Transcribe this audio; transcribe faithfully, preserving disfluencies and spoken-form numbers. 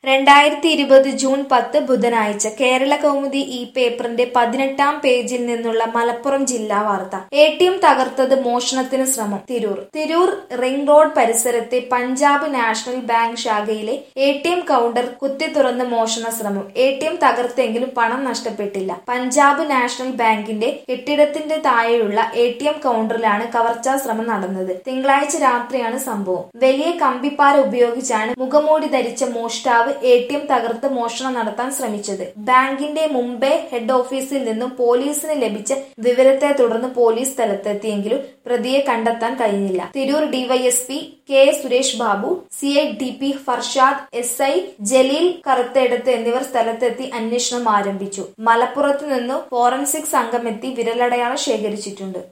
രണ്ടായിരത്തി ഇരുപത് ജൂൺ പത്ത് ബുധനാഴ്ച കേരള കൗമുദി ഈ പേപ്പറിന്റെ പതിനെട്ടാം പേജിൽ നിന്നുള്ള മലപ്പുറം ജില്ലാ വാർത്ത. എ ടി എം തകർത്തത് മോഷണത്തിന് ശ്രമം. തിരൂർ തിരൂർ റിംഗ് റോഡ് പരിസരത്തെ പഞ്ചാബ് നാഷണൽ ബാങ്ക് ശാഖയിലെ എ ടി എം കൗണ്ടർ കുത്തിത്തുറന്ന് മോഷണ ശ്രമം. എ ടി എം തകർത്തെങ്കിലും പണം നഷ്ടപ്പെട്ടില്ല. പഞ്ചാബ് നാഷണൽ ബാങ്കിന്റെ കെട്ടിടത്തിന്റെ താഴെയുള്ള എ ടി എം കൗണ്ടറിലാണ് കവർച്ചാ ശ്രമം നടന്നത്. തിങ്കളാഴ്ച രാത്രിയാണ് സംഭവം. വലിയ കമ്പിപ്പാര ഉപയോഗിച്ചാണ് മുഖംമൂടി ധരിച്ച മോഷ്ടാവ് എ ടി എം തകർത്ത് മോഷണം നടത്താൻ ശ്രമിച്ചത്. ബാങ്കിന്റെ മുംബൈ ഹെഡ് ഓഫീസിൽ നിന്നും പോലീസിന് ലഭിച്ച വിവരത്തെ തുടർന്ന് പോലീസ് സ്ഥലത്തെത്തിയെങ്കിലും പ്രതിയെ കണ്ടെത്താൻ കഴിഞ്ഞില്ല. Tirur DYSP K Suresh Babu, C I D P Farshad, S I Jaleel Karuthedath എന്നിവർ സ്ഥലത്തെത്തി അന്വേഷണം ആരംഭിച്ചു. മലപ്പുറത്ത് നിന്ന് ഫോറൻസിക് സംഘമെത്തി വിരലടയാളം ശേഖരിച്ചിട്ടുണ്ട്.